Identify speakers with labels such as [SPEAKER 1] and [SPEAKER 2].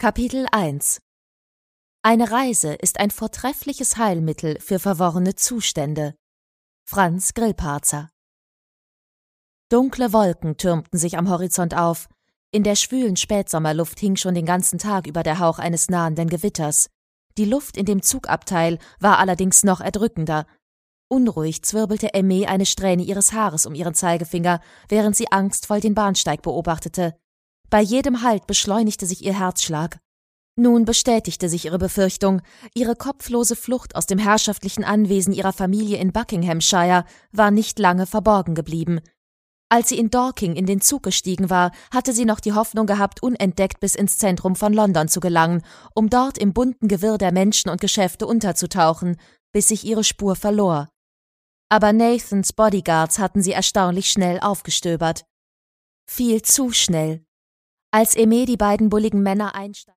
[SPEAKER 1] Kapitel 1 Eine Reise ist ein vortreffliches Heilmittel für verworrene Zustände. Franz Grillparzer. Dunkle Wolken türmten sich am Horizont auf. In der schwülen Spätsommerluft hing schon den ganzen Tag über der Hauch eines nahenden Gewitters. Die Luft in dem Zugabteil war allerdings noch erdrückender. Unruhig zwirbelte Aimee eine Strähne ihres Haares um ihren Zeigefinger, während sie angstvoll den Bahnsteig beobachtete. Bei jedem Halt beschleunigte sich ihr Herzschlag. Nun bestätigte sich ihre Befürchtung. Ihre kopflose Flucht aus dem herrschaftlichen Anwesen ihrer Familie in Buckinghamshire war nicht lange verborgen geblieben. Als sie in Dorking in den Zug gestiegen war, hatte sie noch die Hoffnung gehabt, unentdeckt bis ins Zentrum von London zu gelangen, um dort im bunten Gewirr der Menschen und Geschäfte unterzutauchen, bis sich ihre Spur verlor. Aber Nathans Bodyguards hatten sie erstaunlich schnell aufgestöbert. Viel zu schnell. Als Aimee die beiden bulligen Männer einsteigten,